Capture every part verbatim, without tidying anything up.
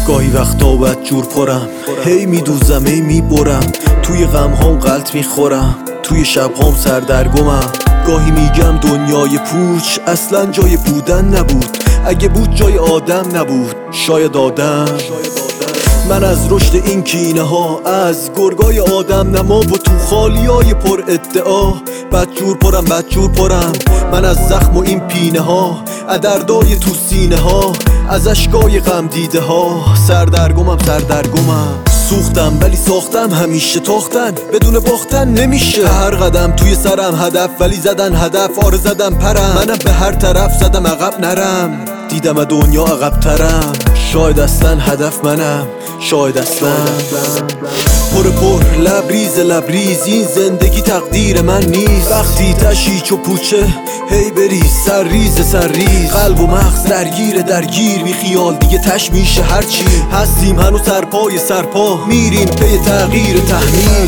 گاهی وقتا بد جور پرم، هی میدوزم هی میبرم، توی غم هام غلط میخورم، توی شب هام سردرگمم. گاهی میگم دنیای پوچ اصلا جای بودن نبود، اگه بود جای آدم نبود شاید آدم. من از رشد این کینه ها، از گرگای آدم نما و تو خالی های پر ادعا بدجور پرم بدجور پرم. من از زخم و این پینه ها، ادردای تو سینه ها، از اشکای غم دیده ها سردرگمم سردرگمم. سوختم ولی ساختم، همیشه تاختن بدون باختن نمیشه. هر قدم توی سرم هدف، ولی زدن هدف آره زدم پرم. منم به هر طرف زدم عقب نرم، دیدم دنیا عقب ترم. شاید اصلا هدف منم، شاید اصلا پر پر لبریز لبریز این زندگی تقدیر من نیست. وقتی تشیچ و پوچه هی بریز سر ریز سر ریز، قلب و مغز درگیر درگیر بی خیال دیگه تش میشه هرچی هستیم. هنو سرپای سرپا میریم پی تغییر تحمیل.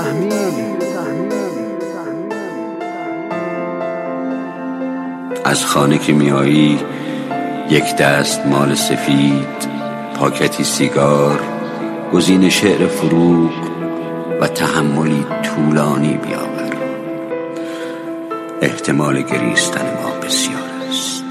از خانه که میایی یک دست مال سفید، پاکتی سیگار، گزین شعر فروغ و تحملی طولانی بیاور. احتمال گریستن ما بسیار است.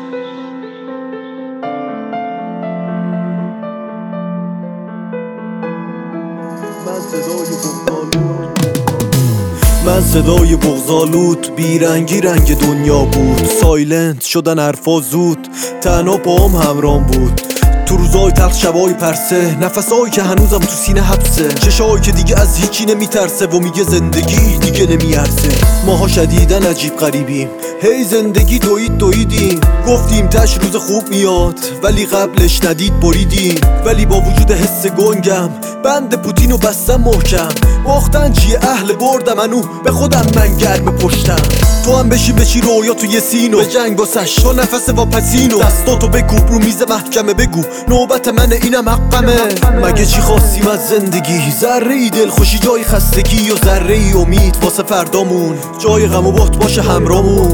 من صدای بغض‌آلود، بیرنگی رنگ دنیا بود. سایلنت شدن حرفا زود، تنها پاهم همرام بود. تو روزای تلخ شبای پرسه، نفسایی که هنوزم تو سینه حبسه. چشایی که دیگه از هیچی نمیترسه و میگه زندگی دیگه نمیارزه. ماها شدیدن عجیب غریبیم، هی زندگی دوید دویدیم. گفتیم تش روز خوب میاد، ولی قبلش ندید بریدیم. ولی با وجود حس گنگم بند پوتینو بستم محکم. باختن چیه اهل بردم، انو به خودم من گرم پشتم. تو هم بشی بچی رویا تو یه سینو، به جنگ واسش تو نفس واپسینو. دستاتو بکوب رو میز محکمه، بگو نوبت منه اینم حقمه. مگه چی خواستیم از زندگی؟ ذره ای دل خوشی جای خستگی، و ذره ای امید واسه فردامون، جای غم و بخت باشه همرامون.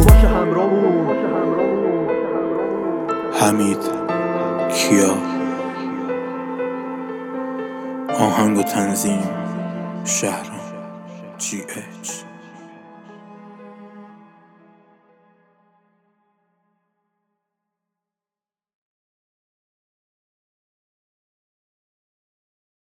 حمید کیا، آهنگ و تنظیم شهرام جی اچ.